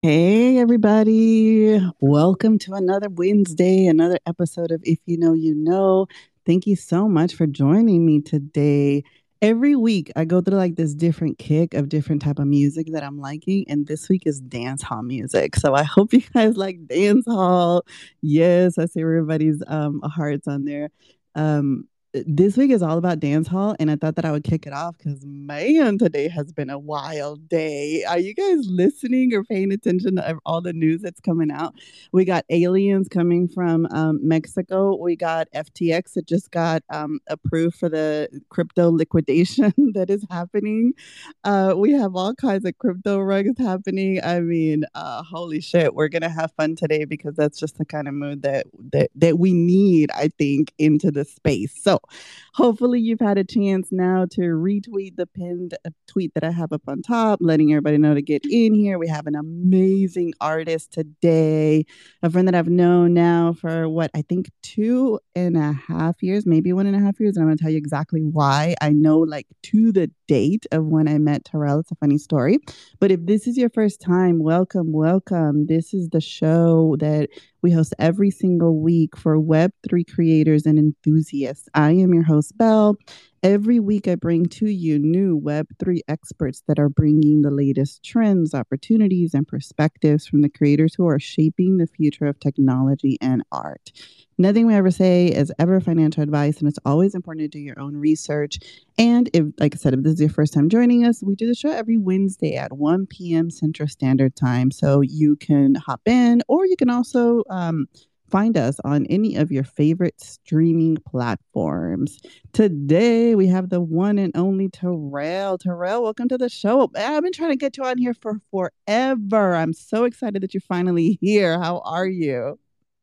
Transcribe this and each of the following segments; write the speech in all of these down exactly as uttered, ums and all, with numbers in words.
Hey, everybody. Welcome to another Wednesday, another episode of If You Know, You Know. Thank you so much for joining me today. Every week, I go through like this different kick of different type of music that I'm liking, and this week is dance hall music. So I hope you guys like dance hall. Yes, I see everybody's um, hearts on there. Um, this week is all about dance hall, and I thought that I would kick it off because man, today has been a wild day. Are you guys listening or paying attention to all the news that's coming out? We got aliens coming from um, Mexico. We got F T X that just got um, approved for the crypto liquidation that is happening. Uh, we have all kinds of crypto rugs happening. I mean, uh, holy shit, we're gonna have fun today because that's just the kind of mood that that that we need, I think, into the space. So hopefully, you've had a chance now to retweet the pinned uh, tweet that I have up on top, letting everybody know to get in here. We have an amazing artist today, a friend that I've known now for what I think two and a half years, maybe one and a half years. And I'm going to tell you exactly why. I know, like, to the date of when I met Terrell. It's a funny story. But if this is your first time, welcome, welcome. This is the show that we host every single week for web three creators and enthusiasts. I am your host, Belle. Every week, I bring to you new web three experts that are bringing the latest trends, opportunities, and perspectives from the creators who are shaping the future of technology and art. Nothing we ever say is ever financial advice, and it's always important to do your own research. And if, like I said, if this is your first time joining us, we do the show every Wednesday at one p.m. Central Standard Time. So you can hop in, or you can also um, find us on any of your favorite streaming platforms. Today, we have the one and only Terrell. Terrell, welcome to the show. I've been trying to get you on here for forever. I'm so excited that you're finally here. How are you?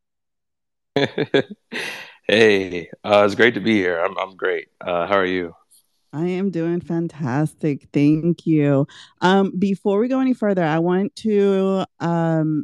Hey, uh, it's great to be here. I'm I'm great. Uh, how are you? I am doing fantastic. Thank you. Um, before we go any further, I want to um,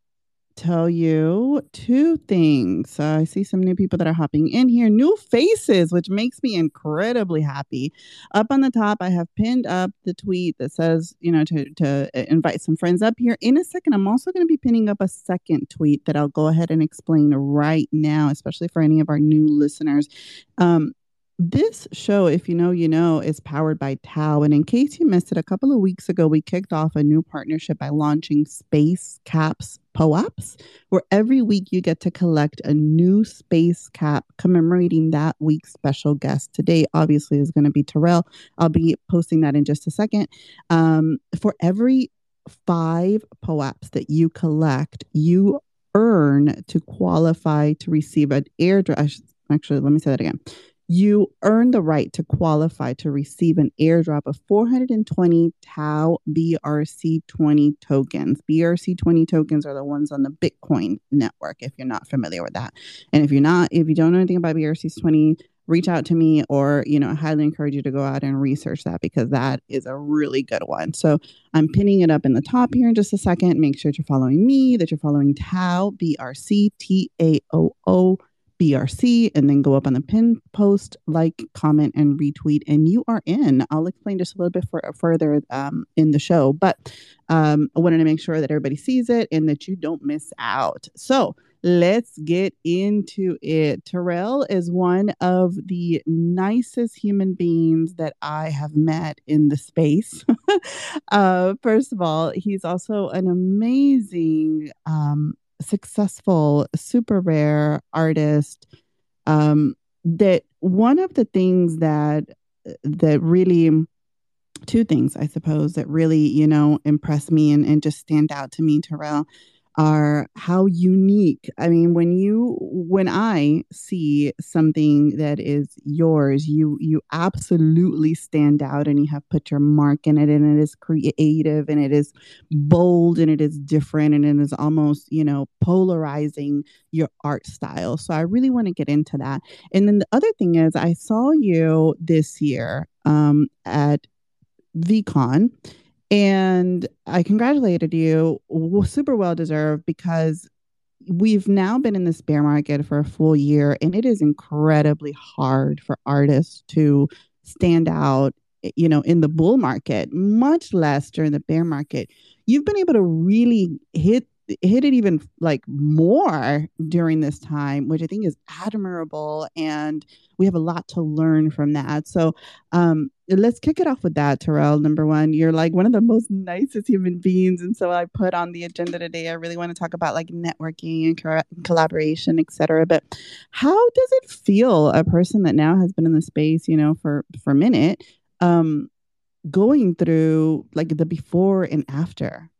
tell you two things. Uh, I see some new people that are hopping in here, new faces, which makes me incredibly happy. Up on the top, I have pinned up the tweet that says, you know, to, to uh, invite some friends up here. In a second, I'm also going to be pinning up a second tweet that I'll go ahead and explain right now, especially for any of our new listeners. Um, this show, if you know, you know, is powered by Tao. And in case you missed it, a couple of weeks ago, we kicked off a new partnership by launching Space Caps P O A Ps, where every week you get to collect a new space cap commemorating that week's special guest. Today, obviously, is going to be Terrell. I'll be posting that in just a second. Um, for every five P O A Ps that you collect, you earn to qualify to receive an airdrop. Actually, let me say that again. You earn the right to qualify to receive an airdrop of four hundred twenty Tau B R C twenty tokens. B R C twenty tokens are the ones on the Bitcoin network, if you're not familiar with that. And if you're not, if you don't know anything about B R C twenty, reach out to me, or, you know, I highly encourage you to go out and research that because that is a really good one. So I'm pinning it up in the top here in just a second. Make sure that you're following me, that you're following Tau B R C, T A O O B R C, and then go up on the pin post, like, comment, and retweet, and you are in. I'll explain just a little bit for, further um, in the show, but um, I wanted to make sure that everybody sees it and that you don't miss out. So let's get into it. Terrell is one of the nicest human beings that I have met in the space. uh, first of all, he's also an amazing um, successful, super rare artist. Um, that one of the things that that really two things, I suppose, that really, you know, impress me and, and just stand out to me, Terrell, are how unique. I mean, when you when I see something that is yours, you you absolutely stand out and you have put your mark in it, and it is creative and it is bold and it is different and it is almost, you know, polarizing your art style. So I really want to get into that. And then the other thing is I saw you this year um at VCon, and I congratulated you. Super well deserved, because we've now been in this bear market for a full year, and it is incredibly hard for artists to stand out, you know, in the bull market, much less during the bear market. you've been able to really hit hit it even like more during this time, which I think is admirable, and we have a lot to learn from that. So, um, let's kick it off with that, Terrell. Number one, you're like one of the most nicest human beings, and so I put on the agenda today. I really want to talk about like networking and co- collaboration, et cetera. But how does it feel, a person that now has been in the space, you know, for for a minute, um, going through like the before and after?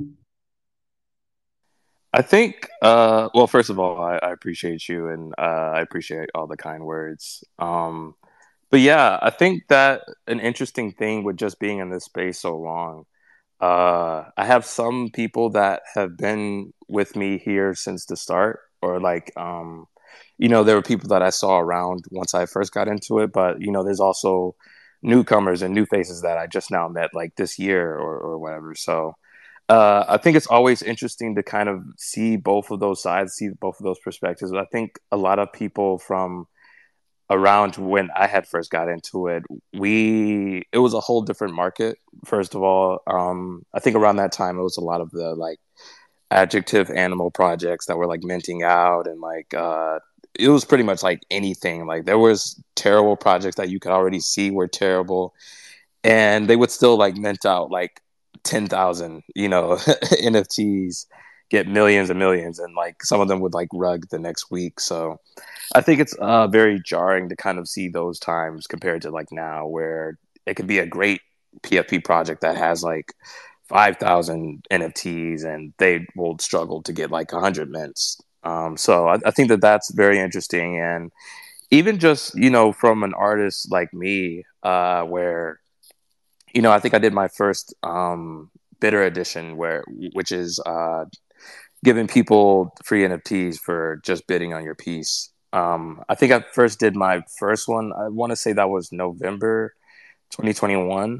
I think, uh, well, first of all, I, I appreciate you and uh, I appreciate all the kind words. Um, but yeah, I think that an interesting thing with just being in this space so long, uh, I have some people that have been with me here since the start, or like, um, you know, there were people that I saw around once I first got into it, but, you know, there's also newcomers and new faces that I just now met like this year or, or whatever. So, uh, I think it's always interesting to kind of see both of those sides, see both of those perspectives. I think a lot of people from around when I had first got into it, we it was a whole different market. First of all, um, I think around that time it was a lot of the like adjective animal projects that were like minting out, and like uh, it was pretty much like anything. Like there was terrible projects that you could already see were terrible, and they would still like mint out like ten thousand, you know, N F Ts, get millions and millions, and like some of them would like rug the next week. So I think it's uh, very jarring to kind of see those times compared to like now, where it could be a great P F P project that has like five thousand N F Ts and they will struggle to get like one hundred mints. Um, so I, I think that that's very interesting. And even just, you know, from an artist like me, uh, where you know, I think I did my first um, bitter edition, where which is uh, giving people free N F Ts for just bidding on your piece. Um, I think I first did my first one. I want to say that was November twenty twenty-one,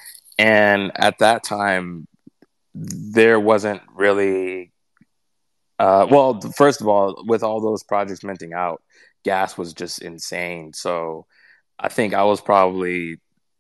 and at that time there wasn't really. Uh, well, first of all, with all those projects minting out, gas was just insane. So I think I was probably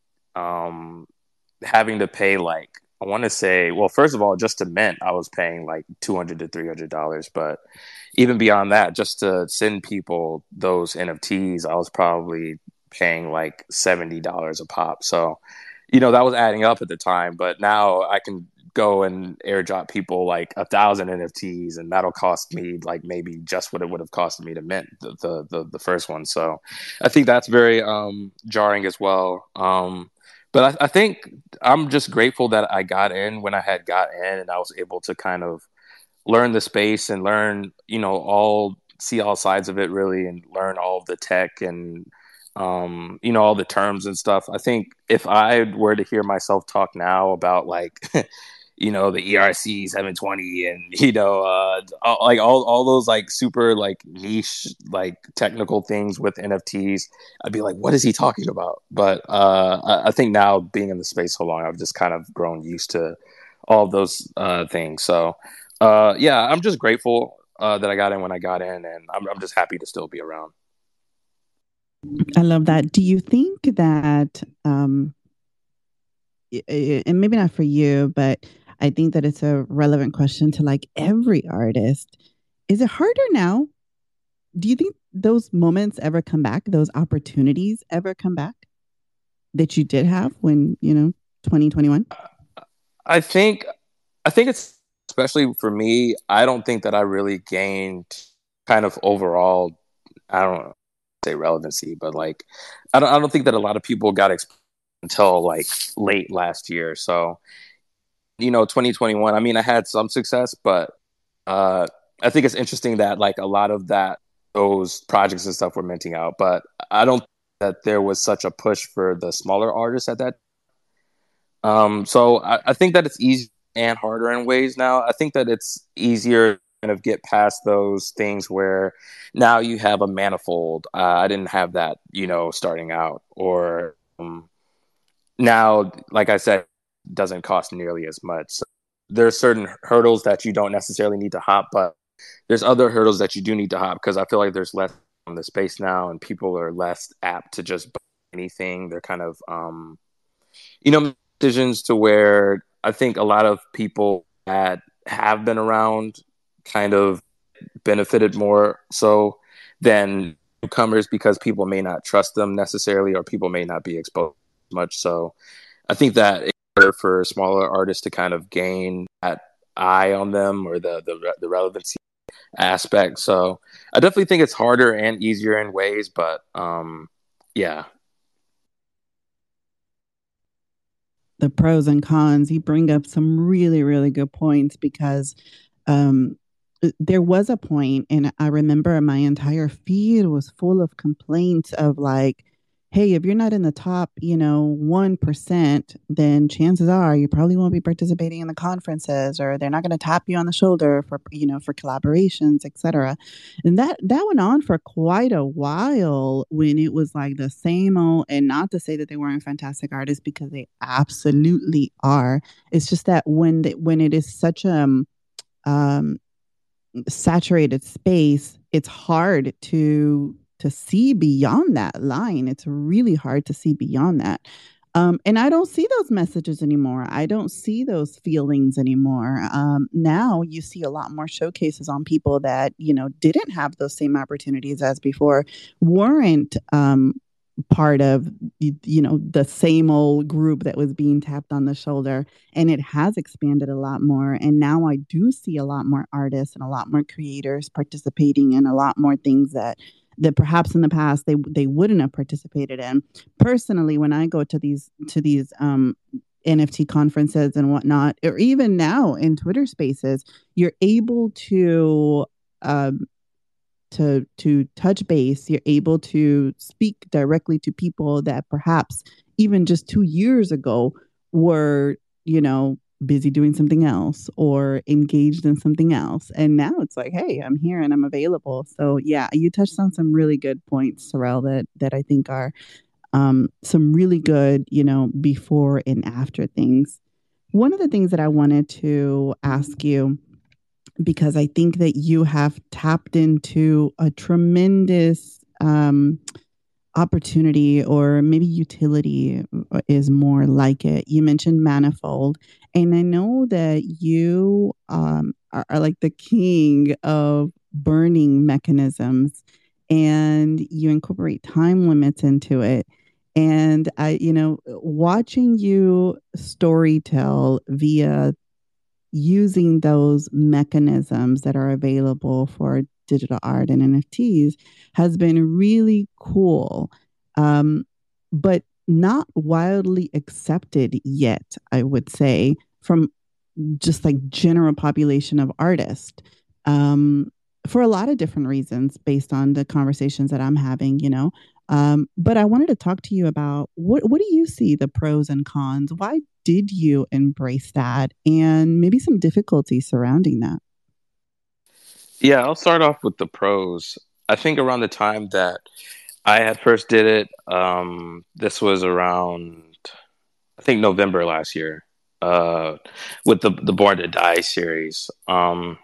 um, having to pay like I want to say, well, first of all, just to mint, I was paying like two hundred to three hundred dollars. But even beyond that, just to send people those N F Ts, I was probably paying like seventy dollars a pop. So, you know, that was adding up at the time. But now I can go and airdrop people like a thousand N F Ts, and that'll cost me like maybe just what it would have costed me to mint the the the, the first one. So, I think that's very um, jarring as well. Um, but I, I think I'm just grateful that I got in when I had got in, and I was able to kind of learn the space and learn, you know, all see all sides of it really, and learn all of the tech and um, you know, all the terms and stuff. I think if I were to hear myself talk now about like you know, the E R C seven twenty and you know uh all, like all, all those like super like niche like technical things with N F Ts, I'd be like, what is he talking about? But uh I, I think now being in the space so long, I've just kind of grown used to all of those uh things. So uh yeah, I'm just grateful uh that I got in when I got in, and I'm, I'm just happy to still be around. I love that. Do you think that, um, and maybe not for you, but I think that it's a relevant question to like every artist. Is it harder now? Do you think those moments ever come back? Those opportunities ever come back that you did have when, you know, twenty twenty-one? I think I think it's especially for me, I don't think that I really gained kind of overall, I don't know, say relevancy, but like I don't I don't think that a lot of people got exposed until like late last year. So, you know, twenty twenty-one, I mean, I had some success, but uh I think it's interesting that like a lot of that those projects and stuff were minting out, but I don't think that there was such a push for the smaller artists at that. Um, so I, I think that it's easier and harder in ways now. I think that it's easier to kind of get past those things where now you have a manifold. Uh, I didn't have that, you know, starting out, or um, now, like I said, doesn't cost nearly as much. So there are certain hurdles that you don't necessarily need to hop, but there's other hurdles that you do need to hop because I feel like there's less on the space now, and people are less apt to just buy anything. They're kind of um, you know, decisions to where I think a lot of people that have been around kind of benefited more so than newcomers because people may not trust them necessarily or people may not be exposed much. So I think that it's better for smaller artists to kind of gain that eye on them or the the, the relevancy aspect. So I definitely think it's harder and easier in ways, but um, yeah. The pros and cons, you bring up some really, really good points because um, there was a point, and I remember my entire feed was full of complaints of like, hey, if you're not in the top, you know, one percent, then chances are you probably won't be participating in the conferences or they're not going to tap you on the shoulder for, you know, for collaborations, et cetera. And that that went on for quite a while when it was like the same old, and not to say that they weren't fantastic artists because they absolutely are. It's just that when the, when it is such a um, um, saturated space, it's hard to to see beyond that line. It's really hard to see beyond that. Um, and I don't see those messages anymore. I don't see those feelings anymore. Um, now you see a lot more showcases on people that, you know, didn't have those same opportunities as before, weren't um, part of, you know, the same old group that was being tapped on the shoulder. And it has expanded a lot more. And now I do see a lot more artists and a lot more creators participating in a lot more things that that perhaps in the past they they wouldn't have participated in. Personally, when I go to these to these um N F T conferences and whatnot, or even now in Twitter spaces, you're able to um to to touch base. You're able to speak directly to people that perhaps even just two years ago were, you know, busy doing something else or engaged in something else. And now it's like, hey, I'm here and I'm available. So yeah, you touched on some really good points, Sorrel, that that I think are um, some really good, you know, before and after things. One of the things that I wanted to ask you, because I think that you have tapped into a tremendous um, opportunity, or maybe utility is more like it. You mentioned Manifold, and I know that you um, are, are like the king of burning mechanisms, and you incorporate time limits into it. And I, you know, watching you storytell via using those mechanisms that are available for digital art and N F Ts has been really cool, um, but not wildly accepted yet, I would say, from just like general population of artists. Um, for a lot of different reasons based on the conversations that I'm having, you know. Um, but I wanted to talk to you about what what do you see the pros and cons? Why did you embrace that? And maybe some difficulty surrounding that. Yeah, I'll start off with the pros. I think around the time that I had first did it, um, this was around I think November last year, uh, with the the Born to Die series. Um,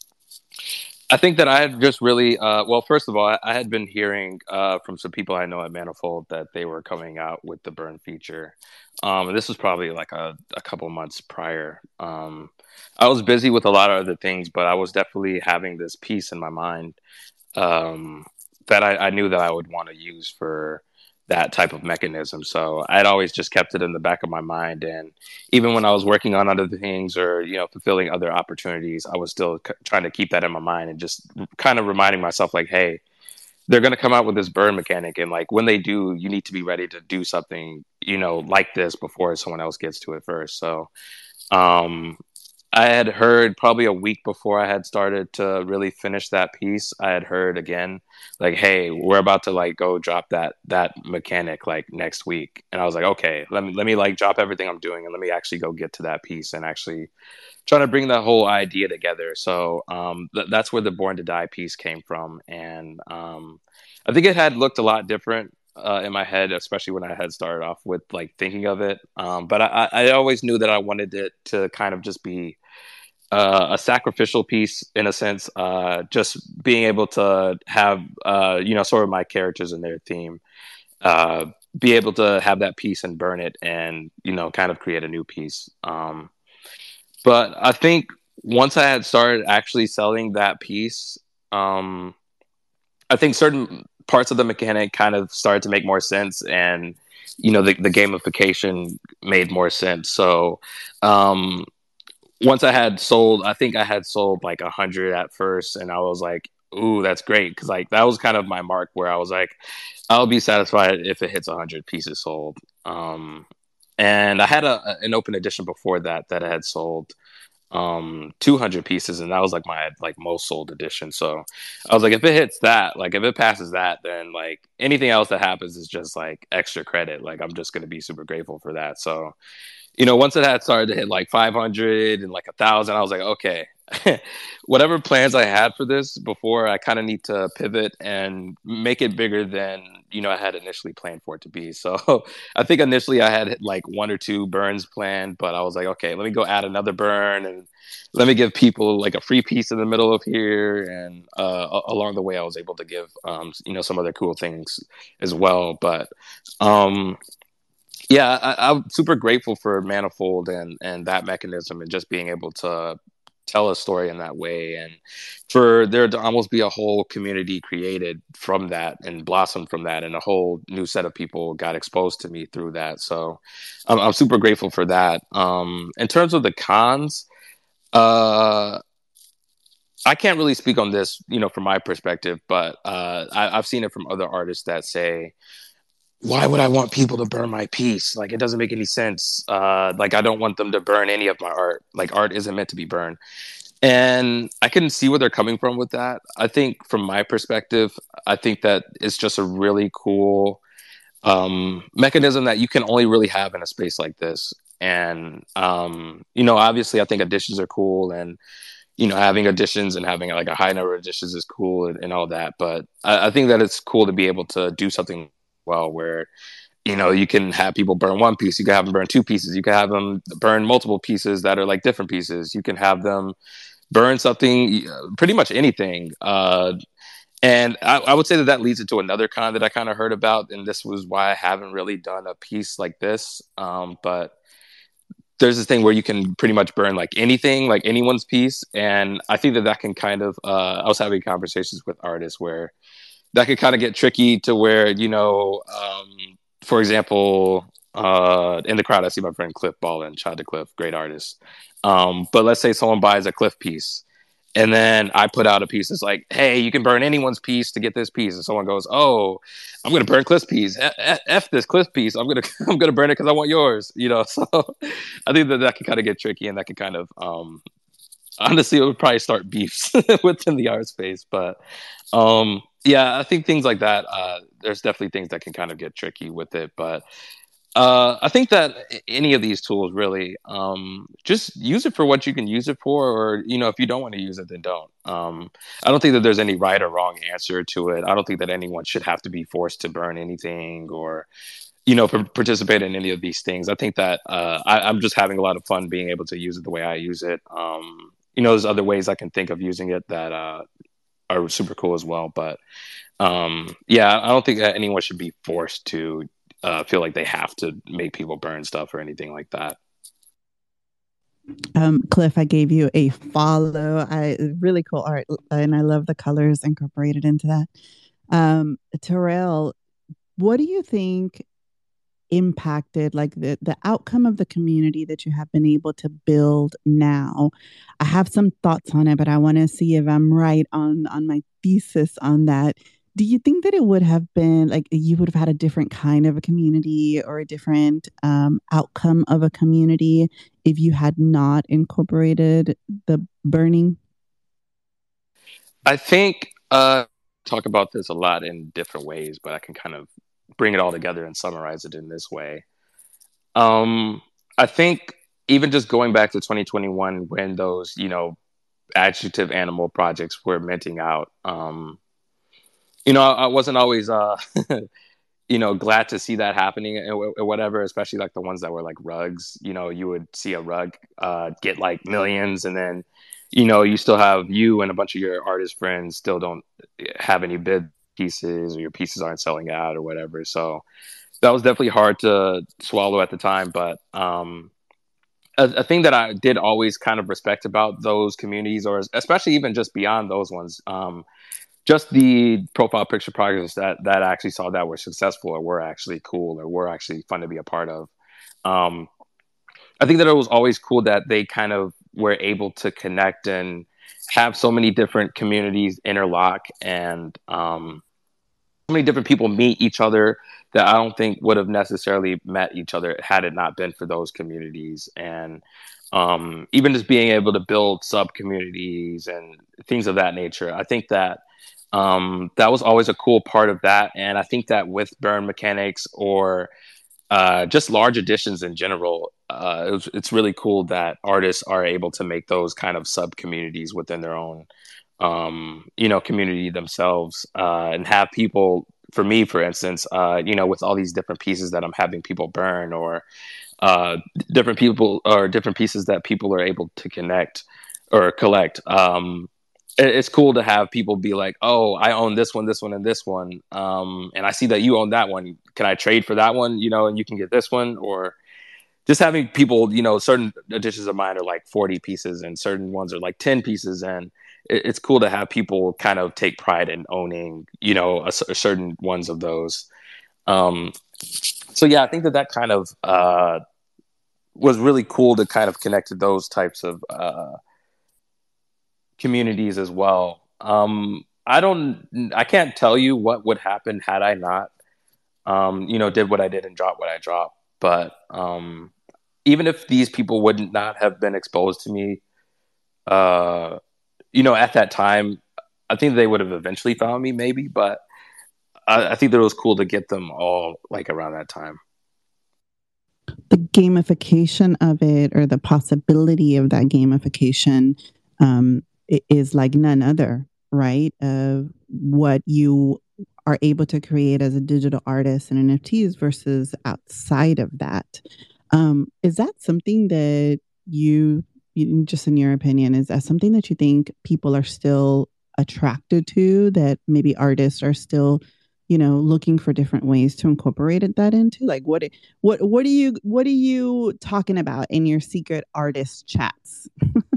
I think that I had just really, uh, well, first of all, I, I had been hearing uh, from some people I know at Manifold that they were coming out with the burn feature. Um, and this was probably like a, a couple months prior. Um, I was busy with a lot of other things, but I was definitely having this piece in my mind um, that I, I knew that I would want to use for that type of mechanism. So I'd always just kept it in the back of my mind. And even when I was working on other things or, you know, fulfilling other opportunities, I was still c- trying to keep that in my mind and just kind of reminding myself like, hey, they're going to come out with this burn mechanic. And like when they do, you need to be ready to do something, you know, like this before someone else gets to it first. So, um, I had heard probably a week before I had started to really finish that piece. I had heard again, like, "Hey, we're about to like go drop that that mechanic like next week," and I was like, "Okay, let me let me like drop everything I'm doing and let me actually go get to that piece and actually try to bring that whole idea together." So um, th- that's where the Born to Die piece came from, and um, I think it had looked a lot different uh, in my head, especially when I had started off with like thinking of it. Um, but I, I I always knew that I wanted it to kind of just be uh, a sacrificial piece in a sense, uh, just being able to have, uh, you know, sort of my characters and their theme, uh, be able to have that piece and burn it and, you know, kind of create a new piece. Um, But I think once I had started actually selling that piece, um, I think certain parts of the mechanic kind of started to make more sense, and you know, the, the gamification made more sense. So um, once I had sold, I think I had sold like a hundred at first, and I was like, "Ooh, that's great!" Because like that was kind of my mark where I was like, "I'll be satisfied if it hits a hundred pieces sold." Um, and I had a, an open edition before that that I had sold um two hundred pieces, and that was like my like most sold edition. So I was like, if it hits that, like if it passes that, then like anything else that happens is just like extra credit. Like I'm just going to be super grateful for that. So you know, once it had started to hit like five hundred and like a thousand, I was like, okay, whatever plans I had for this before, I kind of need to pivot and make it bigger than, you know, I had initially planned for it to be. So I think initially I had like one or two burns planned, but I was like, okay, let me go add another burn and let me give people like a free piece in the middle of here. And uh, along the way, I was able to give, um, you know, some other cool things as well. But, um, yeah, I, I'm super grateful for Manifold and and that mechanism and just being able to tell a story in that way, and for there to almost be a whole community created from that and blossomed from that, and a whole new set of people got exposed to me through that. So I'm, I'm super grateful for that. Um, in terms of the cons, uh, I can't really speak on this, you know, from my perspective, but uh, I, I've seen it from other artists that say, why would I want people to burn my piece? Like, it doesn't make any sense. Uh, like, I don't want them to burn any of my art. Like, art isn't meant to be burned. And I can see where they're coming from with that. I think, from my perspective, I think that it's just a really cool um, mechanism that you can only really have in a space like this. And, um, you know, obviously, I think additions are cool, and you know, having additions and having like a high number of additions is cool, and, and all that. But I, I think that it's cool to be able to do something well where you know you can have people burn one piece, you can have them burn two pieces, you can have them burn multiple pieces that are like different pieces, you can have them burn something, uh, pretty much anything. Uh, and I, I would say that that leads into another con that I kind of heard about, and this was why I haven't really done a piece like this. Um, but there's this thing where you can pretty much burn like anything, like anyone's piece, and I think that that can kind of. Uh, I was having conversations with artists where that could kind of get tricky to where, you know, um, for example, uh, in the crowd, I see my friend Cliff Ballin, shout out to Cliff, great artist. Um, but let's say someone buys a Cliff piece, and then I put out a piece that's like, hey, you can burn anyone's piece to get this piece. And someone goes, oh, I'm going to burn Cliff's piece. F, F this Cliff piece. I'm going to, I'm going to burn it because I want yours, you know? So I think that that can kind of get tricky, and that can kind of, um, honestly, it would probably start beefs within the art space. But um, yeah, I think things like that. Uh, there's definitely things that can kind of get tricky with it. But uh, I think that any of these tools really, um, just use it for what you can use it for, or you know, if you don't want to use it, then don't. Um, I don't think that there's any right or wrong answer to it. I don't think that anyone should have to be forced to burn anything or you know, p- participate in any of these things. I think that uh, I, I'm just having a lot of fun being able to use it the way I use it. Um, you know, there's other ways I can think of using it that uh, are super cool as well. But um, yeah, I don't think that anyone should be forced to uh, feel like they have to make people burn stuff or anything like that. Um, Cliff, I gave you a follow. I really cool art, and I love the colors incorporated into that. Um, Terrell, what do you think impacted like the the outcome of the community that you have been able to build now? I have some thoughts on it, but I want to see if I'm right on on my thesis on that. Do you think that it would have been like you would have had a different kind of a community or a different um, outcome of a community if you had not incorporated the burning? I think uh, talk about this a lot in different ways, but I can kind of bring it all together and summarize it in this way. Um, I think even just going back to twenty twenty-one when those, you know, adjective animal projects were minting out, um, you know, I, I wasn't always, uh, you know, glad to see that happening and, and whatever, especially like the ones that were like rugs. You know, you would see a rug uh, get like millions, and then, you know, you still have you and a bunch of your artist friends still don't have any bid pieces, or your pieces aren't selling out or whatever. So that was definitely hard to swallow at the time. But um, a, a thing that I did always kind of respect about those communities, or especially even just beyond those ones, um, just the profile picture projects that that I actually saw that were successful or were actually cool or were actually fun to be a part of. Um, I think that it was always cool that they kind of were able to connect and have so many different communities interlock, and um, so many different people meet each other that I don't think would have necessarily met each other had it not been for those communities. And um, even just being able to build sub communities and things of that nature, I think that um, that was always a cool part of that. And I think that with burn mechanics, or uh, just large editions in general, uh, it was, it's really cool that artists are able to make those kind of sub communities within their own, um, you know, community themselves, uh, and have people. For me, for instance, uh, you know, with all these different pieces that I'm having people burn, or uh, different people or different pieces that people are able to connect or collect. Um, it, it's cool to have people be like, "Oh, I own this one, this one, and this one, um, and I see that you own that one. Can I trade for that one? You know, and you can get this one." Or just having people, you know, certain editions of mine are like forty pieces, and certain ones are like ten pieces, and it, it's cool to have people kind of take pride in owning, you know, a, a certain ones of those. Um, so yeah, I think that that kind of uh, was really cool to kind of connect to those types of uh, communities as well. Um, I don't, I can't tell you what would happen had I not, um, you know, did what I did and dropped what I dropped. But um, even if these people would not have been exposed to me, uh, you know, at that time, I think they would have eventually found me, maybe. But I, I think that it was cool to get them all like around that time. The gamification of it, or the possibility of that gamification, um, is like none other, right? Of what you are able to create as a digital artist and N F Ts versus outside of that. Um, is that something that you, you, just in your opinion, is that something that you think people are still attracted to, that maybe artists are still, you know, looking for different ways to incorporate it, that into? Like, what what what are you what are you talking about in your secret artist chats?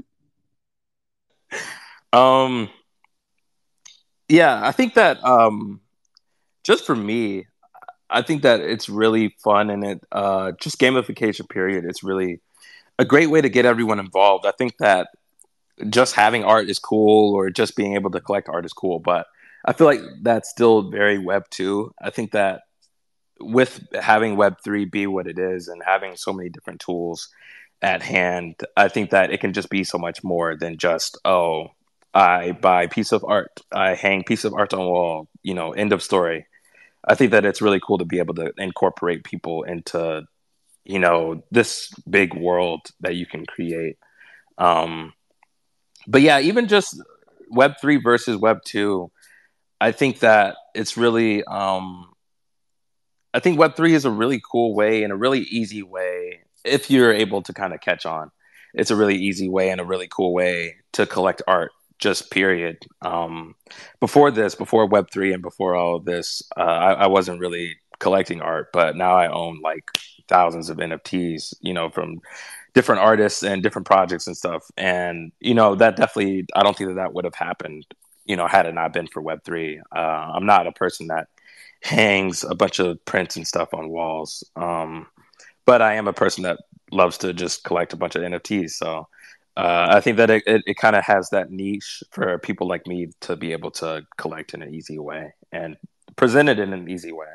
Um, yeah, I think that um, just for me, I think that it's really fun, and it uh, just gamification. Period. It's really a great way to get everyone involved. I think that just having art is cool, or just being able to collect art is cool, but I feel like that's still very Web two. I think that with having Web three be what it is and having so many different tools at hand, I think that it can just be so much more than just, oh, I buy piece of art, I hang piece of art on wall, you know, end of story. I think that it's really cool to be able to incorporate people into, you know, this big world that you can create. Um, but yeah, even just Web three versus Web two, I think that it's really, um, I think Web three is a really cool way and a really easy way, if you're able to kind of catch on. It's a really easy way and a really cool way to collect art, just period. Um, before this, before Web three and before all of this, uh, I, I wasn't really collecting art, but now I own like thousands of N F Ts, you know, from different artists and different projects and stuff. And, you know, that definitely, I don't think that that would have happened, you know, had it not been for Web three. Uh, I'm not a person that hangs a bunch of prints and stuff on walls. Um, but I am a person that loves to just collect a bunch of N F Ts. So uh, I think that it, it, it kind of has that niche for people like me to be able to collect in an easy way and present it in an easy way.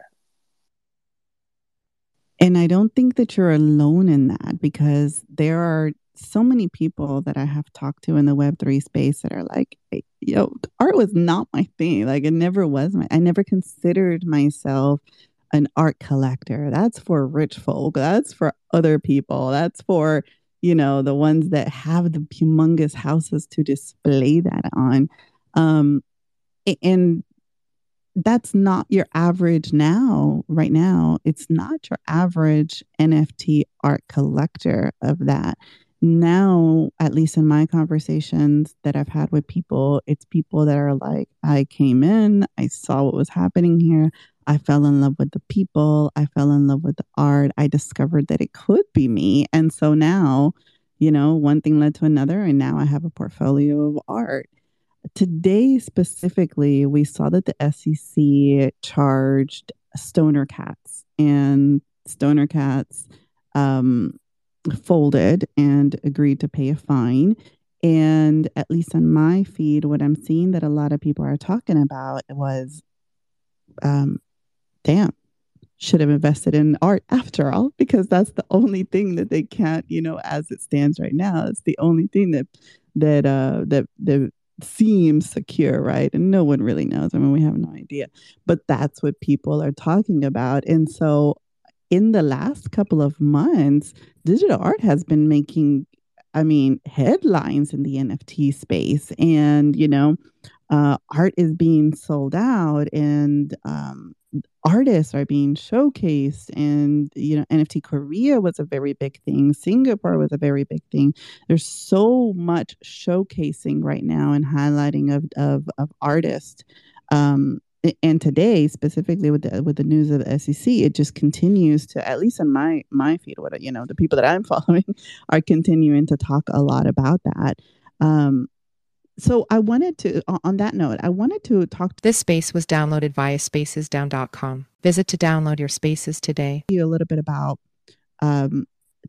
And I don't think that you're alone in that, because there are so many people that I have talked to in the Web three space that are like, "Hey, yo, art was not my thing. Like, it never was my, I never considered myself an art collector. That's for rich folk. That's for other people. That's for, you know, the ones that have the humongous houses to display that on." Um, and that's not your average now, right now. It's not your average N F T art collector of that. Now, at least in my conversations that I've had with people, it's people that are like, I came in, I saw what was happening here. I fell in love with the people. I fell in love with the art. I discovered that it could be me. And so now you know, one thing led to another, and now I have a portfolio of art. Today, specifically, we saw that the S E C charged Stoner Cats, and Stoner Cats um, folded and agreed to pay a fine. And at least on my feed, what I'm seeing that a lot of people are talking about was, um, damn, should have invested in art after all, because that's the only thing that they can't, you know, as it stands right now, it's the only thing that that uh that that seems secure, right? And no one really knows. I mean, we have no idea, but that's what people are talking about. And so in the last couple of months, digital art has been making, I mean, headlines in the N F T space. And, you know, uh, art is being sold out, and um, artists are being showcased. And, you know, N F T Korea was a very big thing. Singapore was a very big thing. There's so much showcasing right now and highlighting of, of, of artists. Um, and today, specifically with the with the news of the S E C, it just continues to, at least in my my feed, what you know, the people that I'm following are continuing to talk a lot about that. Um, so I wanted to, on that note, I wanted to talk to This space was downloaded via spacesdown dot com. Visit to download your spaces today. you a little bit about um,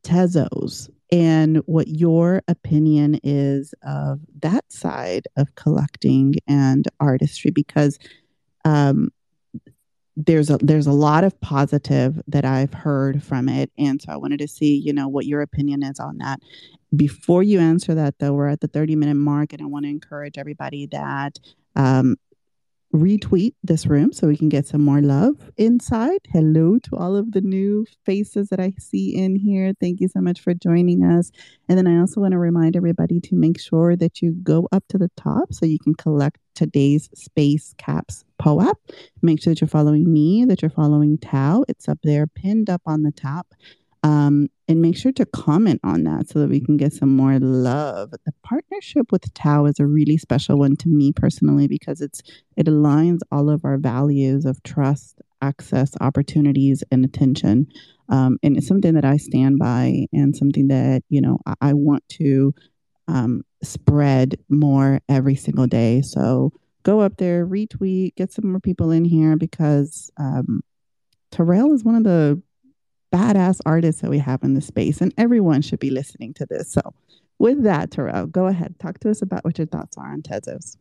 Tezos and what your opinion is of that side of collecting and artistry, because um, there's a there's a lot of positive that I've heard from it, and so I wanted to see, you know, what your opinion is on that. Before you answer that, though, we're at the thirty minute mark, and I want to encourage everybody that um, retweet this room so we can get some more love inside. Hello to all of the new faces that I see in here. Thank you so much for joining us. And then I also want to remind everybody to make sure that you go up to the top so you can collect today's Space Caps P O A P. Make sure that you're following me, that you're following Tao. It's up there, pinned up on the top. Um, and make sure to comment on that so that we can get some more love. The partnership with Tao is a really special one to me personally, because it's it aligns all of our values of trust, access, opportunities, and attention. Um, and it's something that I stand by, and something that, you know, I, I want to um, spread more every single day. So go up there, retweet, get some more people in here, because um, Terrell is one of the badass artists that we have in the space, and everyone should be listening to this. So with that, Terrell, go ahead. Talk to us about what your thoughts are on Tezos.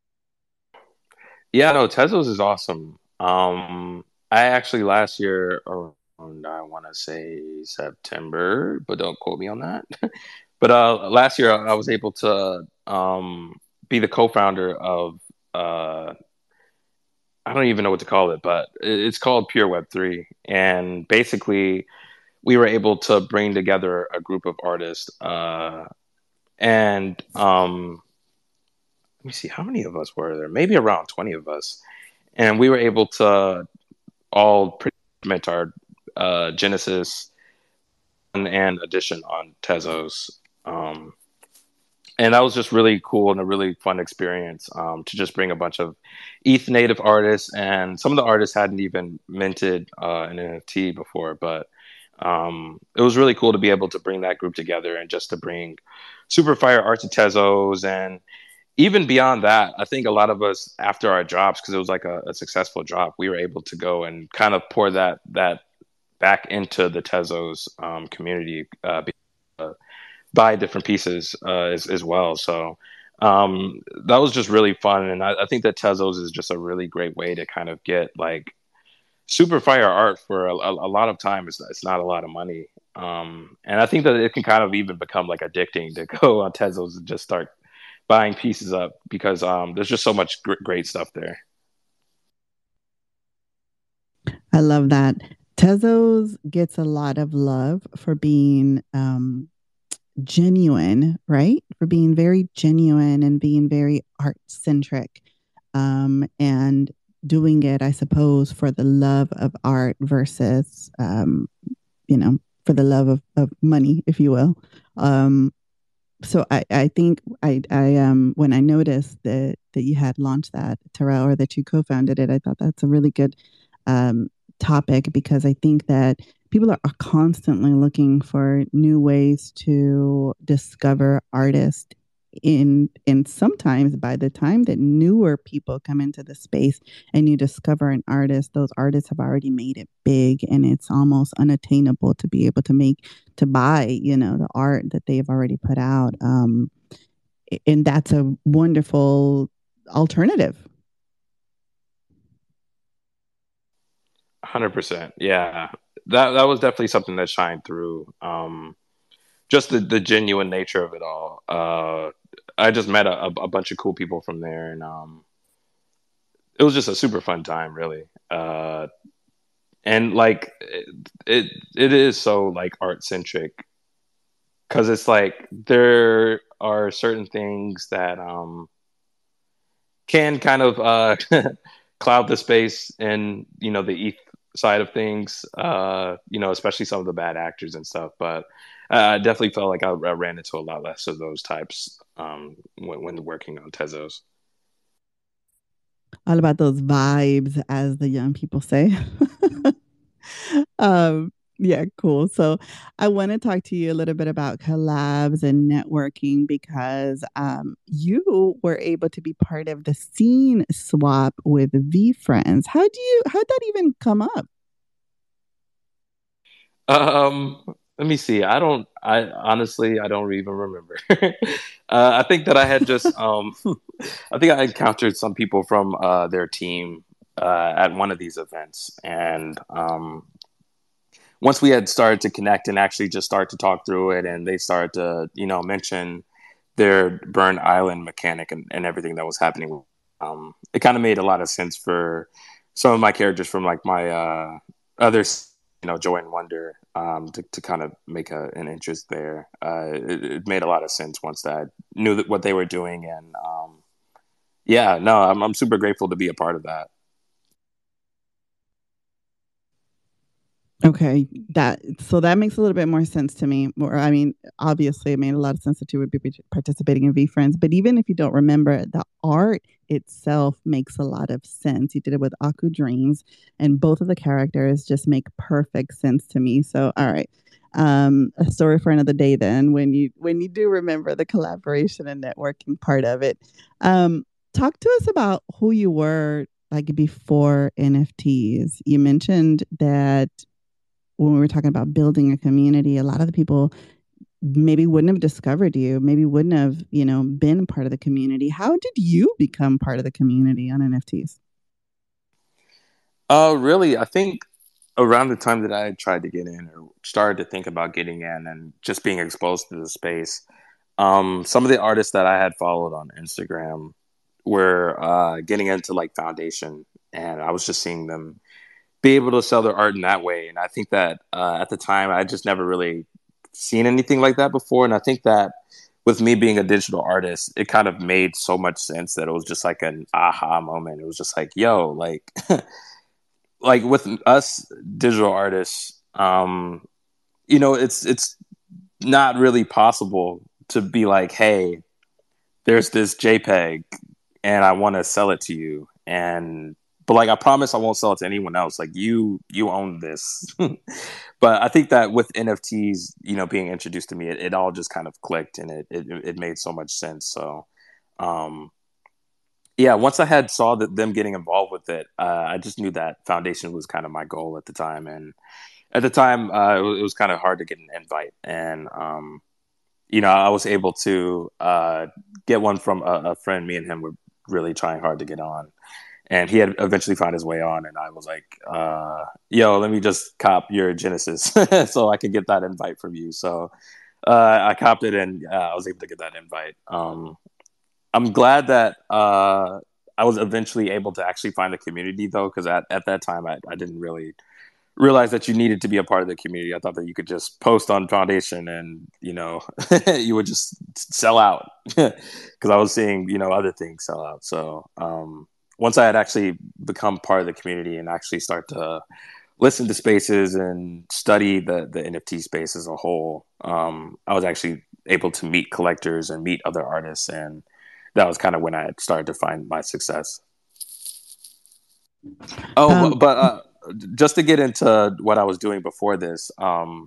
Yeah, no, Tezos is awesome. Um, I actually last year around, I want to say September, but don't quote me on that. But uh, last year I was able to um, be the co-founder of uh, I don't even know what to call it, but it's called Pure Web three. And basically, we were able to bring together a group of artists. Uh, and um, let me see, how many of us were there? Maybe around twenty of us. And we were able to all print our uh, Genesis and, and edition on Tezos. Um, and that was just really cool and a really fun experience um, to just bring a bunch of E T H native artists, and some of the artists hadn't even minted uh, an N F T before, but um, it was really cool to be able to bring that group together and just to bring super fire art to Tezos. And even beyond that, I think a lot of us, after our drops, because it was like a, a successful drop, we were able to go and kind of pour that that back into the Tezos um, community, uh, uh, buy different pieces uh, as, as well. So um, that was just really fun. And I, I think that Tezos is just a really great way to kind of get like super fire art for a, a, a lot of time. It's, it's not a lot of money. Um, and I think that it can kind of even become like addicting to go on Tezos and just start buying pieces up, because um, there's just so much gr- great stuff there. I love that. Tezos gets a lot of love for being um, genuine, right? For being very genuine and being very art centric, um, and doing it, I suppose, for the love of art versus, um, you know, for the love of, of money, if you will. Um, so I, I think I, I um when I noticed that that you had launched that, Terrell, or that you co-founded it, I thought that's a really good um, topic, because I think that people are constantly looking for new ways to discover artists in and sometimes by the time that newer people come into the space and you discover an artist, those artists have already made it big and it's almost unattainable to be able to make to buy, you know, the art that they've already put out. Um, and that's a wonderful alternative. one hundred percent. Yeah. That that was definitely something that shined through. Um, just the, the genuine nature of it all. Uh, I just met a, a bunch of cool people from there, and um, it was just a super fun time, really. Uh, and like it, it, it is so like art centric because it's like there are certain things that um can kind of uh cloud the space and you know the E T H side of things, uh, you know, especially some of the bad actors and stuff. But uh, I definitely felt like I, I ran into a lot less of those types um, when, when working on Tezos. All about those vibes, as the young people say. um, yeah, cool. So I want to talk to you a little bit about collabs and networking because um, you were able to be part of the scene swap with VeeFriends. How do you, how'd that even come up? Um, let me see. I don't. I honestly, I don't even remember. uh, I think that I had just. Um, I think I encountered some people from uh, their team uh, at one of these events, and um, once we had started to connect and actually just start to talk through it, and they started to, you know, mention their Burn Island mechanic and, and everything that was happening. Um, it kind of made a lot of sense for some of my characters from like my uh, others, you know, Joy and Wonder, um, to, to kind of make a, an interest there. Uh, it, it made a lot of sense once that I knew that what they were doing. And um, yeah, no, I'm, I'm super grateful to be a part of that. Okay, that so that makes a little bit more sense to me. Or I mean, obviously, it made a lot of sense that you would be participating in VeeFriends. But even if you don't remember, the art itself makes a lot of sense. You did it with Aku Dreams, and both of the characters just make perfect sense to me. So, all right, um, a story for another day. Then, when you when you do remember the collaboration and networking part of it, um, talk to us about who you were like before N F Ts. You mentioned that when we were talking about building a community, a lot of the people maybe wouldn't have discovered you, maybe wouldn't have, you know, been part of the community. How did you become part of the community on N F Ts? Uh, really, I think around the time that I tried to get in or started to think about getting in and just being exposed to the space, um, some of the artists that I had followed on Instagram were uh, getting into like Foundation, and I was just seeing them be able to sell their art in that way. And I think that uh, at the time, I just never really seen anything like that before. And I think that with me being a digital artist, it kind of made so much sense that it was just like an aha moment. It was just like, yo, like, like with us digital artists, um, you know, it's it's not really possible to be like, hey, there's this JPEG and I want to sell it to you. And but like I promise I won't sell it to anyone else. Like you you own this. But I think that with N F Ts, you know, being introduced to me, it, it all just kind of clicked and it, it it made so much sense. So um yeah, once I had saw that them getting involved with it, uh, I just knew that Foundation was kind of my goal at the time. And at the time, uh, it was, it was kind of hard to get an invite. And um you know, I was able to uh, get one from a, a friend. Me and him were really trying hard to get on, and he had eventually found his way on. And I was like, uh, "Yo, let me just cop your Genesis so I could get that invite from you." So uh, I copped it, and uh, I was able to get that invite. Um, I'm glad that uh, I was eventually able to actually find a community, though, because at, at that time I, I didn't really realize that you needed to be a part of the community. I thought that you could just post on Foundation and, you know, you would just sell out because I was seeing, you know, other things sell out. So um, once I had actually become part of the community and actually start to listen to spaces and study the, the N F T space as a whole, um, I was actually able to meet collectors and meet other artists. And that was kind of when I started to find my success. Oh, Um, but, but uh, just to get into what I was doing before this, um,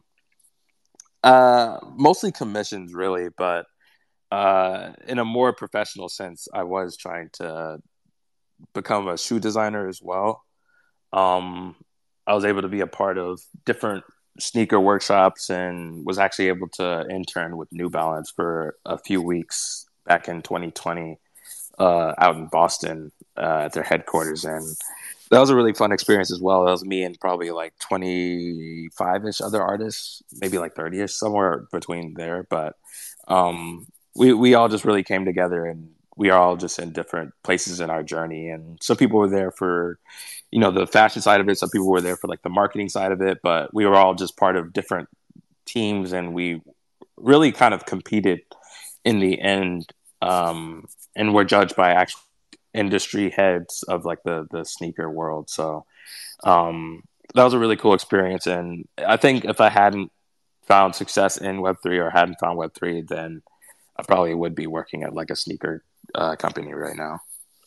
uh, mostly commissions, really, but uh, in a more professional sense, I was trying to become a shoe designer as well. Um, I was able to be a part of different sneaker workshops and was actually able to intern with New Balance for a few weeks back in twenty twenty uh, out in Boston uh, at their headquarters. And that was a really fun experience as well. That was me and probably like twenty-five-ish other artists, maybe like thirty-ish, somewhere between there. But um, we, we all just really came together, and we are all just in different places in our journey. And some people were there for, you know, the fashion side of it. Some people were there for like the marketing side of it, but we were all just part of different teams, and we really kind of competed in the end. Um, and we're judged by actual industry heads of like the, the sneaker world. So, um, that was a really cool experience. And I think if I hadn't found success in Web three or hadn't found Web three, then I probably would be working at like a sneaker uh, company right now.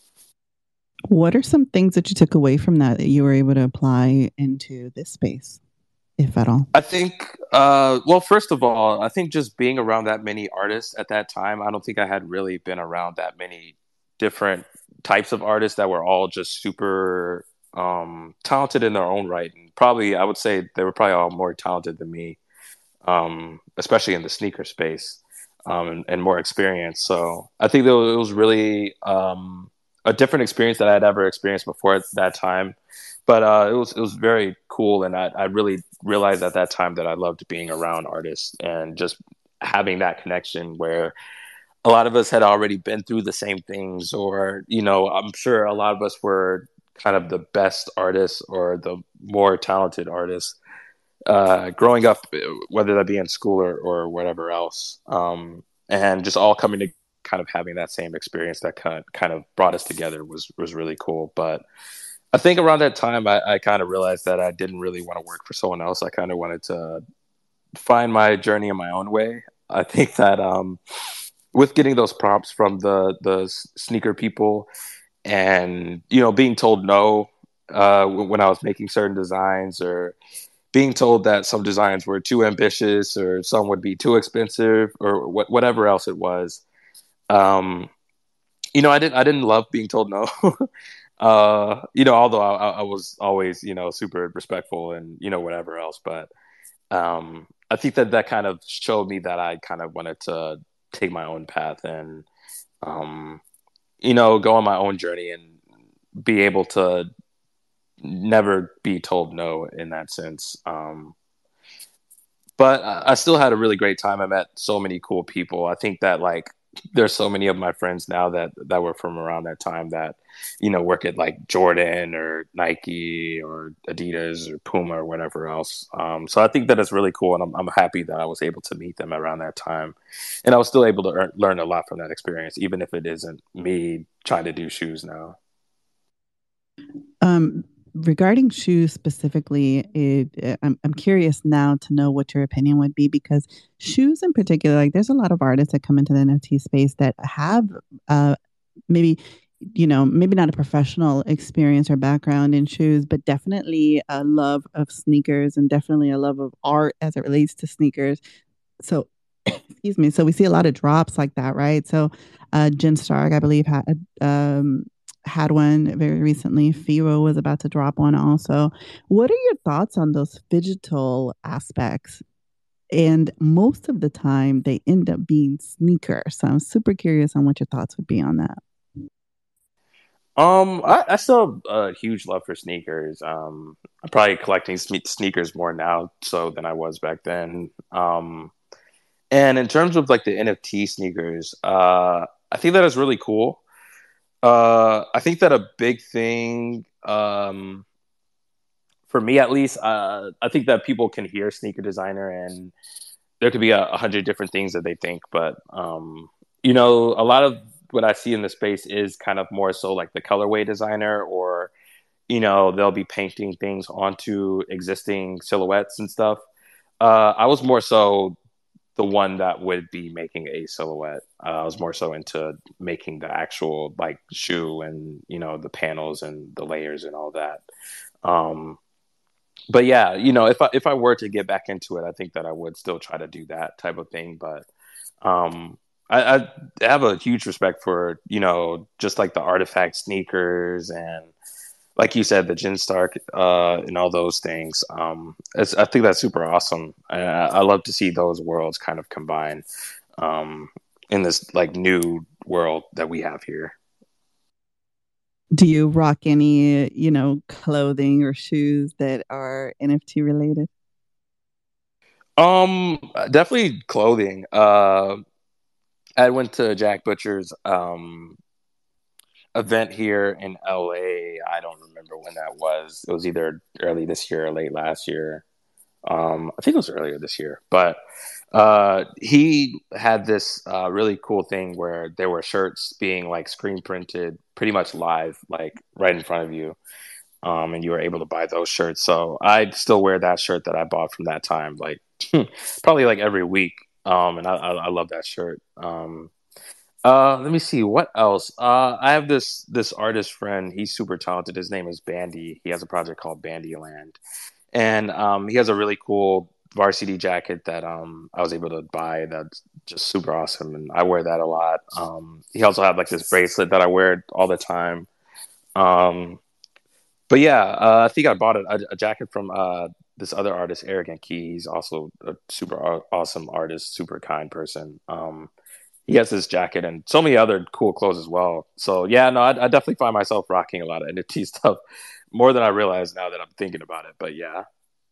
What are some things that you took away from that that you were able to apply into this space, if at all? I think, uh, well, first of all, I think just being around that many artists at that time, I don't think I had really been around that many different types of artists that were all just super um, talented in their own right. And probably, I would say they were probably all more talented than me, um, especially in the sneaker space, um, and, and more experienced. So I think that it was really um, a different experience that I'd ever experienced before at that time. But uh, it was it was very cool, and I, I really realized at that time that I loved being around artists and just having that connection where a lot of us had already been through the same things, or, you know, I'm sure a lot of us were kind of the best artists or the more talented artists uh, growing up, whether that be in school or, or whatever else. Um, and just all coming to kind of having that same experience that kind of, kind of brought us together was, was really cool. But I think around that time, I, I kind of realized that I didn't really want to work for someone else. I kind of wanted to find my journey in my own way. I think that um, with getting those prompts from the the sneaker people, and, you know, being told no uh, when I was making certain designs, or being told that some designs were too ambitious or some would be too expensive, or wh- whatever else it was. Um, you know, I didn't I didn't love being told no. uh, you know, although I, I was always, you know, super respectful and, you know, whatever else. But um, I think that that kind of showed me that I kind of wanted to take my own path and, um, you know, go on my own journey and be able to never be told no in that sense. Um, but I I still had a really great time. I met so many cool people. I think that, like, there's so many of my friends now that that were from around that time that, you know, work at like Jordan or Nike or Adidas or Puma or whatever else. Um, so I think that it's really cool, and I'm I'm happy that I was able to meet them around that time, and I was still able to earn, learn a lot from that experience, even if it isn't me trying to do shoes now. Um, regarding shoes specifically, it, uh, I'm I'm curious now to know what your opinion would be, because shoes in particular, like there's a lot of artists that come into the N F T space that have uh maybe, you know, maybe not a professional experience or background in shoes, but definitely a love of sneakers and definitely a love of art as it relates to sneakers. So, excuse me. So we see a lot of drops like that, right? So, uh, Jen Stark, I believe, had um had one very recently. Firo was about to drop one also. What are your thoughts on those digital aspects? And most of the time, they end up being sneakers. So I'm super curious on what your thoughts would be on that. Um, I, I still have a huge love for sneakers. Um, I'm probably collecting sne- sneakers more now so than I was back then. Um, and in terms of like the N F T sneakers, uh, I think that is really cool. Uh, I think that a big thing, um, for me at least, uh, I think that people can hear sneaker designer and there could be a, a hundred different things that they think, but um, you know, a lot of what I see in the space is kind of more so like the colorway designer, or, you know, they'll be painting things onto existing silhouettes and stuff. Uh, I was more so the one that would be making a silhouette. Uh, I was more so into making the actual like shoe and, you know, the panels and the layers and all that. Um, but yeah, you know, if I if I were to get back into it, I think that I would still try to do that type of thing. But um, I, I have a huge respect for, you know, just like the artifact sneakers and like you said, the Jin Stark uh, and all those things. Um, it's, I think that's super awesome. I, I love to see those worlds kind of combine um, in this like new world that we have here. Do you rock any, you know, clothing or shoes that are N F T related? Um, definitely clothing. Uh, I went to Jack Butcher's um event here in L A. I don't remember when that was. It was either early this year or late last year. Um, I think it was earlier this year, but uh, he had this uh, really cool thing where there were shirts being like screen printed pretty much live, like right in front of you. Um, and you were able to buy those shirts. So I still wear that shirt that I bought from that time, like probably like every week. Um, and I, I, I love that shirt. Um, uh, let me see what else. Uh, I have this this artist friend. He's super talented. His name is Bandy. He has a project called Bandyland, and um, he has a really cool varsity jacket that um, I was able to buy. That's just super awesome, and I wear that a lot. Um, he also had like this bracelet that I wear all the time. Um, but yeah, uh, I think I bought a, a jacket from uh, this other artist, Arrogant Key. He's also a super aw- awesome artist, super kind person. Um, he has this jacket and so many other cool clothes as well. So yeah, no, I, I definitely find myself rocking a lot of N F T stuff more than I realize now that I'm thinking about it. But yeah.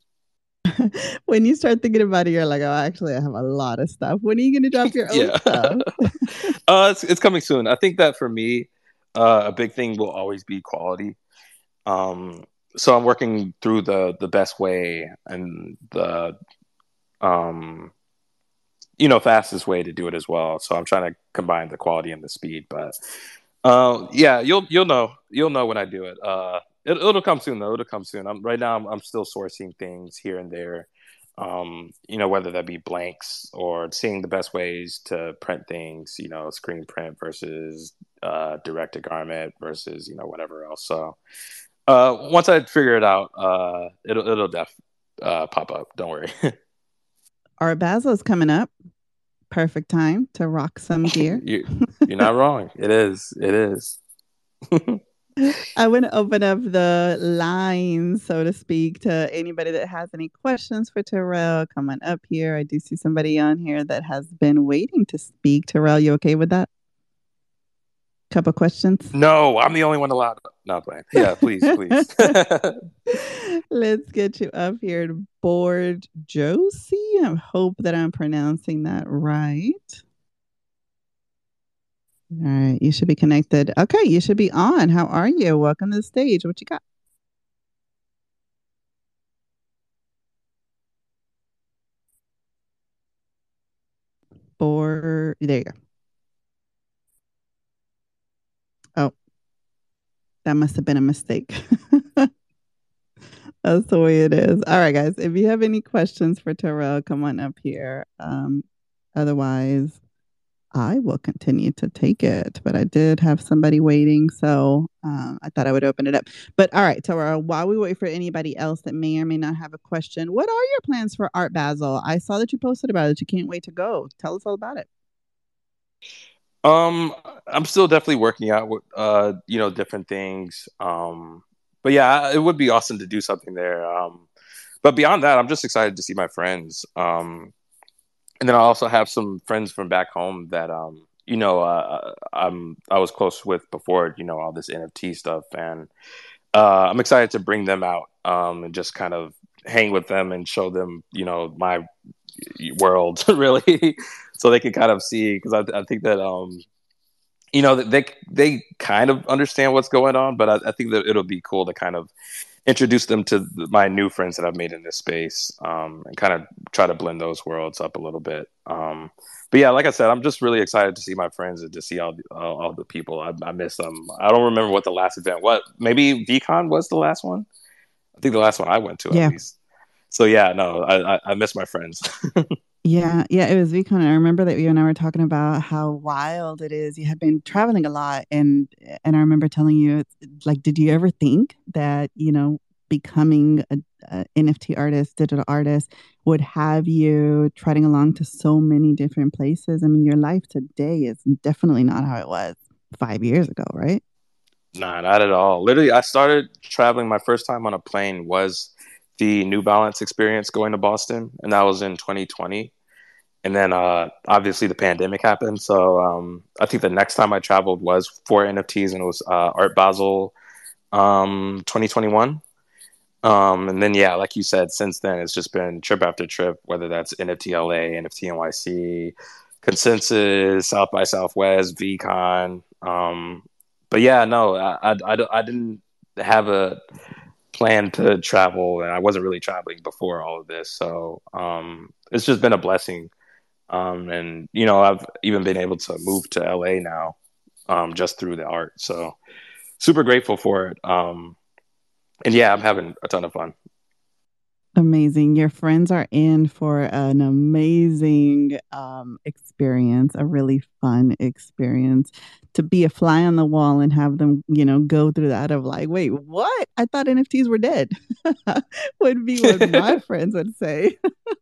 When you start thinking about it, you're like, oh, actually, I have a lot of stuff. When are you going to drop your own Yeah. stuff? uh, it's, it's coming soon. I think that for me, uh, a big thing will always be quality. Um, so I'm working through the the best way and the um, you know, fastest way to do it as well. So I'm trying to combine the quality and the speed. But uh, yeah, you'll you'll know you'll know when I do it. Uh, it it'll come soon though. It'll come soon. I'm right now. I'm, I'm still sourcing things here and there. Um, you know, whether that be blanks or seeing the best ways to print things. You know, screen print versus uh, direct to garment versus you know whatever else. So uh, once I figure it out, uh, it'll it'll def uh, pop up. Don't worry. Art Basel is coming up. Perfect time to rock some gear. you you're not wrong. It is. It is. I want to open up the lines, so to speak, to anybody that has any questions for Terrell. Come on up here. I do see somebody on here that has been waiting to speak. Terrell, you okay with that? Couple questions. No, I'm the only one allowed. Not playing. Yeah, please, please. Let's get you up here. Board Josie. I hope that I'm pronouncing that right. All right, you should be connected. Okay, you should be on. How are you? Welcome to the stage. What you got? Board. There you go. Oh, that must have been a mistake. That's the way it is. All right, guys. If you have any questions for Terrell, come on up here. Um, otherwise, I will continue to take it. But I did have somebody waiting, so um, I thought I would open it up. But all right, Terrell, while we wait for anybody else that may or may not have a question, what are your plans for Art Basel? I saw that you posted about it. You can't wait to go. Tell us all about it. Um, I'm still definitely working out with uh, you know, different things. Um, but yeah, it would be awesome to do something there. Um, but beyond that, I'm just excited to see my friends. Um, and then I also have some friends from back home that um, you know, uh, I'm I was close with before, you know, all this N F T stuff, and uh, I'm excited to bring them out um, and just kind of hang with them and show them, you know, my world really, so they can kind of see because I, I think that um, you know they they kind of understand what's going on, but I, I think that it'll be cool to kind of introduce them to my new friends that I've made in this space, um, and kind of try to blend those worlds up a little bit. Um, but yeah, like I said, I'm just really excited to see my friends and to see all the, all, all the people. I, I miss them. I don't remember what the last event. What maybe VCon was the last one. I think the last one I went to Yeah. at least. So yeah, no, I, I, I miss my friends. Yeah, yeah, it was VCon. I remember that you and I were talking about how wild it is. You had been traveling a lot, and and I remember telling you, it's- like, did you ever think that, you know, becoming a uh, N F T artists, digital artists, would have you treading along to so many different places. I mean, your life today is definitely not how it was five years ago, right? Nah, not at all. Literally, I started traveling. My first time on a plane was the New Balance experience going to Boston, and that was in twenty twenty. And then uh, obviously the pandemic happened. So um, I think the next time I traveled was for N F Ts, and it was uh, Art Basel um, twenty twenty-one. Um, and then, yeah, like you said, since then, it's just been trip after trip, whether that's N F T L A, N F T N Y C, Consensus, South by Southwest, VCon. Um, but yeah, no, I, I, I, I didn't have a plan to travel, and I wasn't really traveling before all of this. So um, it's just been a blessing. Um, and, you know, I've even been able to move to L A now um, just through the art. So super grateful for it. Um, and yeah, I'm having a ton of fun. Amazing. Your friends are in for an amazing um, experience, a really fun experience. To be a fly on the wall and have them, you know, go through that of like, wait, what? I thought N F Ts were dead, would be what my friends would say.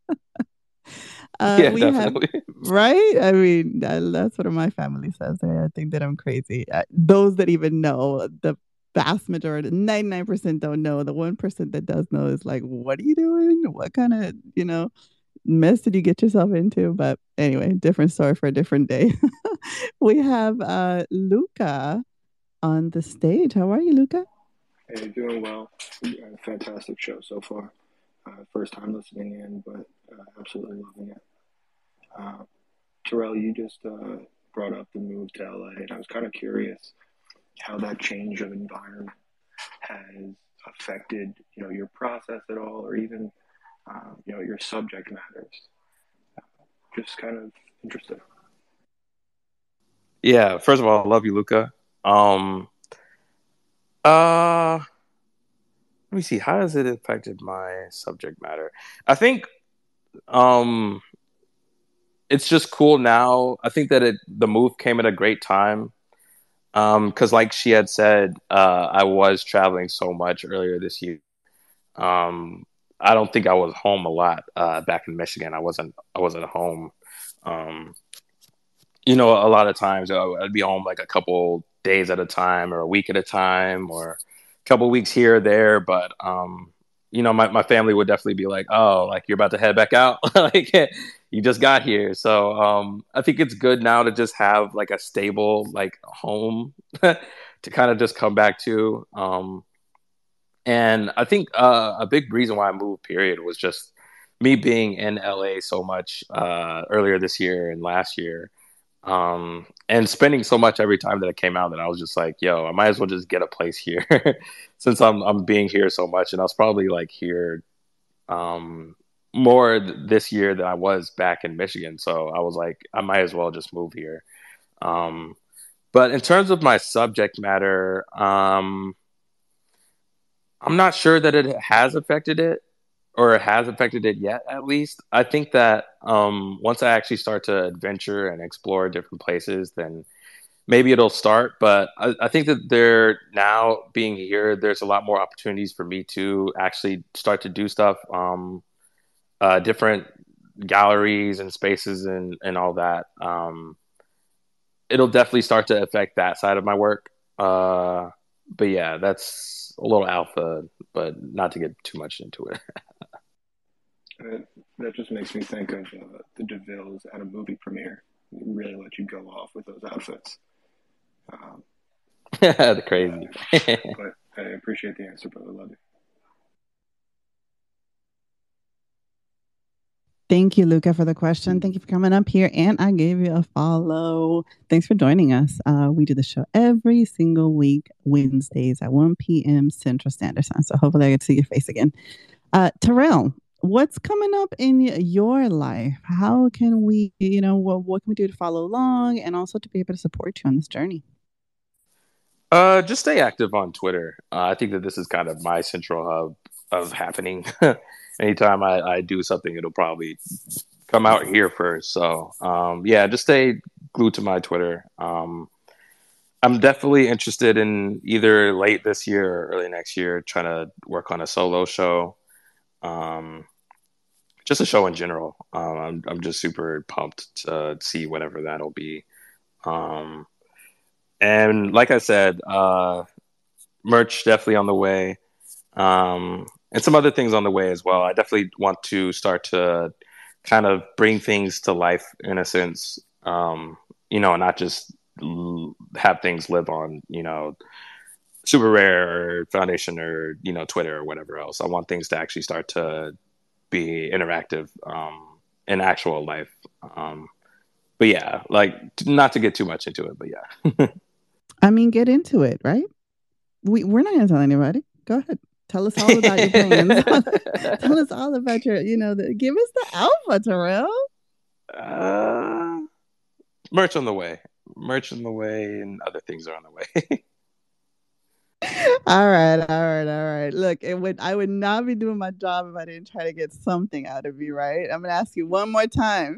Uh, Yeah, we have, definitely. right? I mean, that, that's what my family says. They I think that I'm crazy. Uh, those that even know, the vast majority, ninety-nine percent don't know. The one percent that does know is like, what are you doing? What kind of, you know, mess did you get yourself into? But anyway, different story for a different day. We have uh, Luca on the stage. How are you, Luca? Hey, doing well. Uh, fantastic show so far. Uh, first time listening in, but uh, absolutely loving it. Uh, Terrell, you just uh, brought up the move to L A, and I was kind of curious how that change of environment has affected, you know, your process at all, or even, uh, you know, your subject matters. Just kind of interested. Yeah, first of all, I love you, Luca. Um, uh, let me see. How has it affected my subject matter? I think um, it's just cool now. I think that it the move came at a great time. Um, because like she had said, uh, I was traveling so much earlier this year. Um, I don't think I was home a lot uh, back in Michigan. I wasn't. I wasn't home. Um, you know, a lot of times uh, I'd be home like a couple days at a time, or a week at a time, or a couple weeks here or there. But um, you know, my, my family would definitely be like, "Oh, like you're about to head back out, like you just got here." So um, I think it's good now to just have like a stable like home to kind of just come back to. Um, and I think uh, a big reason why I moved, period, was just me being in L A so much uh, earlier this year and last year, um, and spending so much every time that it came out that I was just like, yo, I might as well just get a place here since I'm I'm being here so much. And I was probably like here um, more th- this year than I was back in Michigan. So I was like, I might as well just move here. Um, but in terms of my subject matter, um, I'm not sure that it has affected it or it has affected it yet, at least. I think that um, once I actually start to adventure and explore different places, then maybe it'll start. But I, I think that there now being here, there's a lot more opportunities for me to actually start to do stuff, um, uh, different galleries and spaces and, and all that. Um, it'll definitely start to affect that side of my work. Uh, but yeah, that's a little alpha, but not to get too much into it. Uh, that just makes me think of uh, the DeVilles at a movie premiere. They really let you go off with those outfits. Um, The crazy. uh, but I appreciate the answer, brother. Love you. Thank you, Luca, for the question. Thank you for coming up here. And I gave you a follow. Thanks for joining us. Uh, we do the show every single week, Wednesdays at one p.m. Central Standard Time. So hopefully I get to see your face again. Uh, Terrell, what's coming up in y- your life? How can we, you know, what, what can we do to follow along and also to be able to support you on this journey? Uh, just stay active on Twitter. Uh, I think that this is kind of my central hub of happening. Anytime I, I do something, it'll probably come out here first. So, um, yeah, just stay glued to my Twitter. Um, I'm definitely interested in either late this year or early next year trying to work on a solo show. Um, just a show in general. Um, I'm I'm just super pumped to see whatever that'll be. Um, and like I said, uh, merch definitely on the way, um, and some other things on the way as well. I definitely want to start to kind of bring things to life in a sense, um, you know, not just l- have things live on, you know, Super Rare or Foundation or, you know, Twitter or whatever else. I want things to actually start to be interactive um, in actual life. Um, but yeah, like not to get too much into it, but yeah. I mean, get into it, right? We we're not gonna tell anybody. Go ahead. Tell us all about your plans. Tell us all about your, you know, the, give us the alpha, Terrell. Uh, merch on the way. Merch on the way, and other things are on the way. All right, all right, all right. Look, it would I would not be doing my job if I didn't try to get something out of you, right? I'm gonna ask you one more time.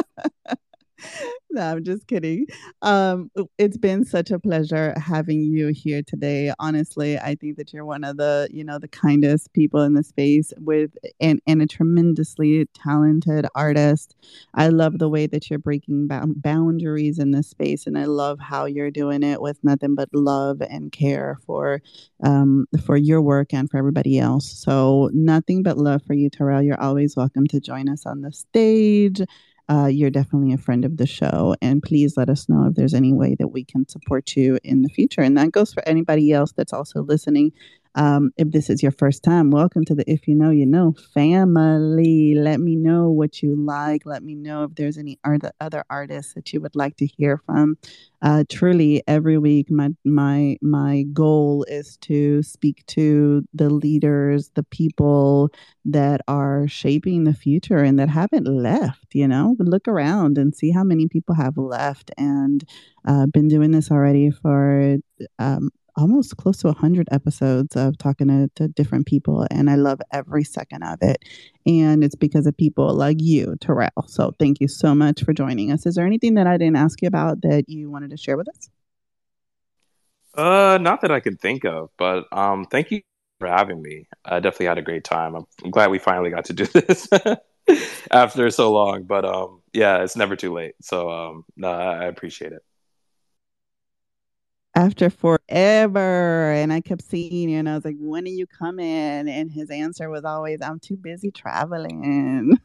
No, I'm just kidding. Um, it's been such a pleasure having you here today. Honestly, I think that you're one of the, you know, the kindest people in the space with and, and a tremendously talented artist. I love the way that you're breaking ba- boundaries in this space, and I love how you're doing it with nothing but love and care for um for your work and for everybody else. So nothing but love for you, Terrell. You're always welcome to join us on the stage. Uh, you're definitely a friend of the show. And please let us know if there's any way that we can support you in the future. And that goes for anybody else that's also listening. Um, if this is your first time, welcome to the If You Know, You Know family. Let me know what you like. Let me know if there's any art- other artists that you would like to hear from. Uh, truly, every week, my my my goal is to speak to the leaders, the people that are shaping the future and that haven't left. You know, look around and see how many people have left and uh, been doing this already for um, almost close to one hundred episodes of talking to, to different people. And I love every second of it. And it's because of people like you, Terrell. So thank you so much for joining us. Is there anything that I didn't ask you about that you wanted to share with us? Uh, not that I can think of, but um, thank you for having me. I definitely had a great time. I'm, I'm glad we finally got to do this after so long. But um, yeah, it's never too late. So um, no, I I appreciate it. After forever. And I kept seeing you and I was like, when are you coming? And his answer was always, I'm too busy traveling.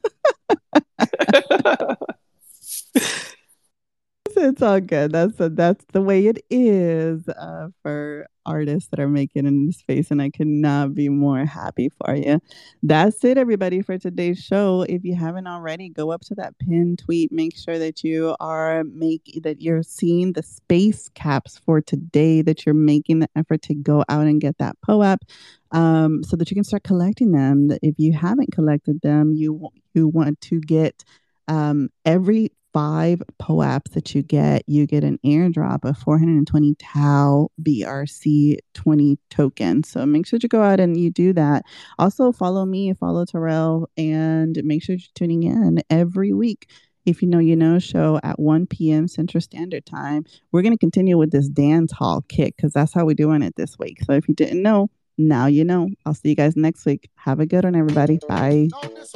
It's all good. That's the, that's the way it is uh, for artists that are making in this space, and I could not be more happy for you. That's it, everybody, for today's show. If you haven't already, go up to that pinned tweet. Make sure that you are make that you're seeing the space caps for today. That you're making the effort to go out and get that P O A P, um, so that you can start collecting them. If you haven't collected them, you you want to get um, every five P O A Ps that you get, you get an airdrop of four hundred twenty Tau B R C twenty tokens. So make sure to go out and you do that. Also, follow me, follow Terrell, and make sure you're tuning in every week. If You Know, You Know show at one p.m. Central Standard Time. We're going to continue with this dance hall kick because that's how we're doing it this week. So if you didn't know, now you know. I'll see you guys next week. Have a good one, everybody. Bye.